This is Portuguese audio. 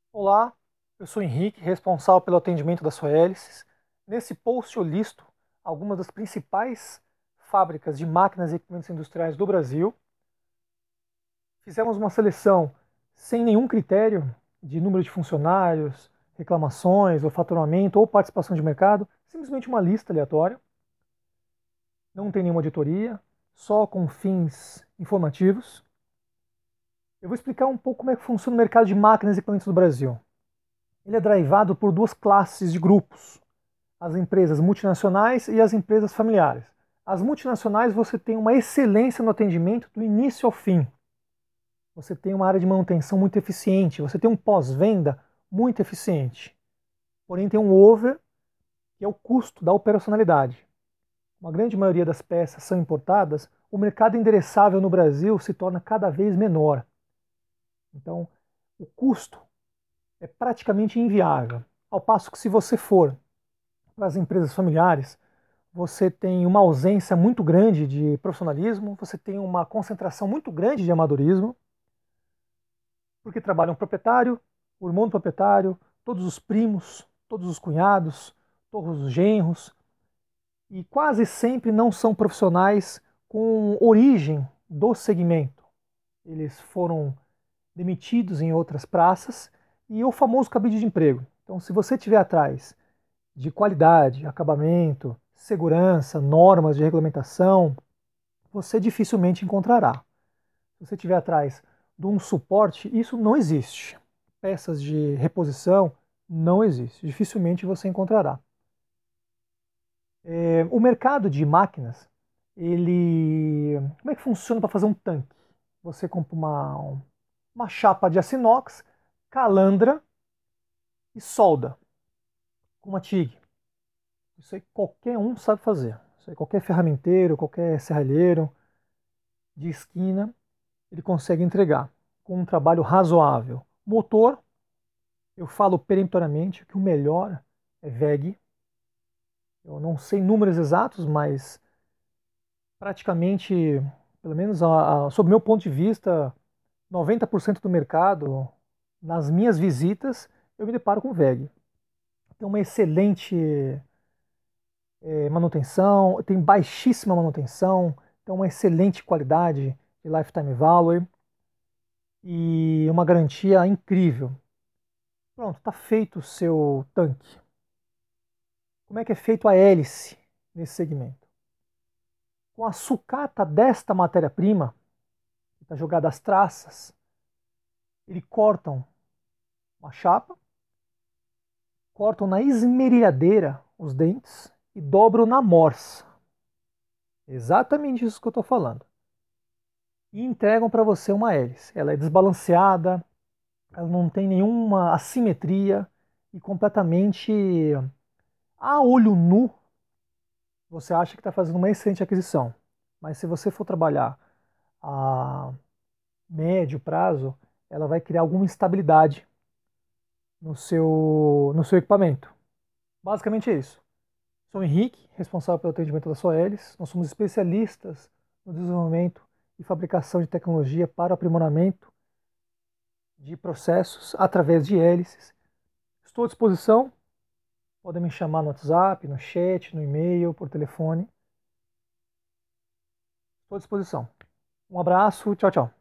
Olá, eu sou Henrique, responsável pelo atendimento da sua Hélices. Nesse post eu listo algumas das principais fábricas de máquinas e equipamentos industriais do Brasil. Fizemos uma seleção sem nenhum critério de número de funcionários, reclamações, ou faturamento, ou participação de mercado, simplesmente uma lista aleatória. Não tem nenhuma auditoria, só com fins informativos. Eu vou explicar um pouco como é que funciona o mercado de máquinas e equipamentos do Brasil. Ele é drivado por duas classes de grupos: as empresas multinacionais e as empresas familiares. As multinacionais, você tem uma excelência no atendimento do início ao fim. Você tem uma área de manutenção muito eficiente, você tem um pós-venda muito eficiente. Porém, tem um over, que é o custo da operacionalidade. Uma grande maioria das peças são importadas, o mercado endereçável no Brasil se torna cada vez menor. Então, o custo é praticamente inviável. Ao passo que, se você for para as empresas familiares, você tem uma ausência muito grande de profissionalismo, você tem uma concentração muito grande de amadorismo, porque trabalham o proprietário, o irmão do proprietário, todos os primos, todos os cunhados, todos os genros, e quase sempre não são profissionais com origem do segmento. Eles foram demitidos em outras praças e o famoso cabide de emprego. Então, se você tiver atrás de qualidade, acabamento, segurança, normas de regulamentação, você dificilmente encontrará. Se você estiver atrás de um suporte, isso não existe. Peças de reposição não existe. Dificilmente você encontrará. O mercado de máquinas, como é que funciona para fazer um tanque? Você compra uma chapa de aço inox, calandra e solda com uma TIG. Isso aí qualquer um sabe fazer. Isso aí qualquer ferramenteiro, qualquer serralheiro de esquina, ele consegue entregar com um trabalho razoável. Motor, eu falo peremptoriamente que o melhor é VEG. Eu não sei números exatos, mas praticamente, pelo menos sob meu ponto de vista, 90% do mercado, nas minhas visitas, eu me deparo com VEG. Tem uma excelente manutenção, tem baixíssima manutenção, tem uma excelente qualidade de lifetime value e uma garantia incrível. Pronto, está feito o seu tanque. Como é que é feito a hélice nesse segmento? Com a sucata desta matéria-prima, que está jogada às traças, eles cortam uma chapa, cortam na esmerilhadeira os dentes e dobram na morsa. Exatamente isso que eu estou falando. E entregam para você uma hélice. Ela é desbalanceada, ela não tem nenhuma assimetria e completamente a olho nu você acha que está fazendo uma excelente aquisição. Mas se você for trabalhar a médio prazo, ela vai criar alguma instabilidade no seu equipamento. Basicamente é isso. Sou o Henrique, responsável pelo atendimento da Soelis. Nós somos especialistas no desenvolvimento e fabricação de tecnologia para o aprimoramento de processos através de hélices. Estou à disposição. Podem me chamar no WhatsApp, no chat, no e-mail, por telefone. Estou à disposição. Um abraço, tchau, tchau.